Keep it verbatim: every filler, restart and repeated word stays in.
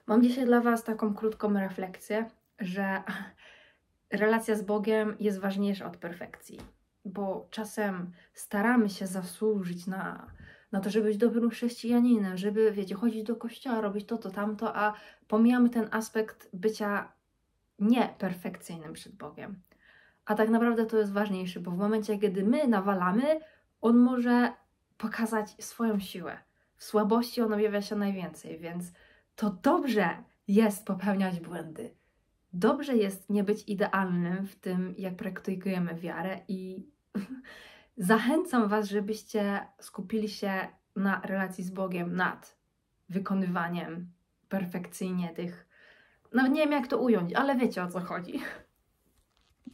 Mam dzisiaj dla Was taką krótką refleksję, że relacja z Bogiem jest ważniejsza od perfekcji, bo czasem staramy się zasłużyć na, na to, żeby być dobrym chrześcijaninem, żeby, wiecie, chodzić do kościoła, robić to, to, tamto, a pomijamy ten aspekt bycia nieperfekcyjnym przed Bogiem. A tak naprawdę to jest ważniejsze, bo w momencie, kiedy my nawalamy, On może pokazać swoją siłę. W słabości On objawia się najwięcej, więc to dobrze jest popełniać błędy. Dobrze jest nie być idealnym w tym, jak praktykujemy wiarę i zachęcam Was, żebyście skupili się na relacji z Bogiem nad wykonywaniem perfekcyjnie tych, nawet nie wiem jak to ująć, ale wiecie o co chodzi.